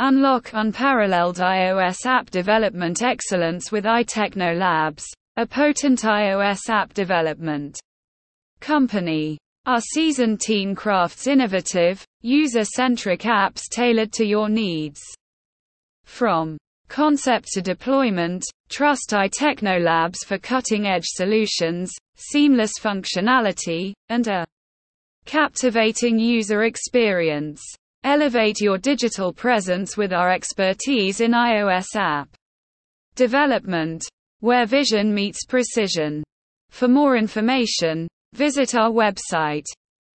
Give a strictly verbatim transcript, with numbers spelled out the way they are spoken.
Unlock unparalleled iOS app development excellence with iTechno Labs, a potent iOS app development company. Our seasoned team crafts innovative, user-centric apps tailored to your needs. From concept to deployment, trust iTechno Labs for cutting-edge solutions, seamless functionality, and a captivating user experience. Elevate your digital presence with our expertise in iOS app development, where vision meets precision. For more information, visit our website.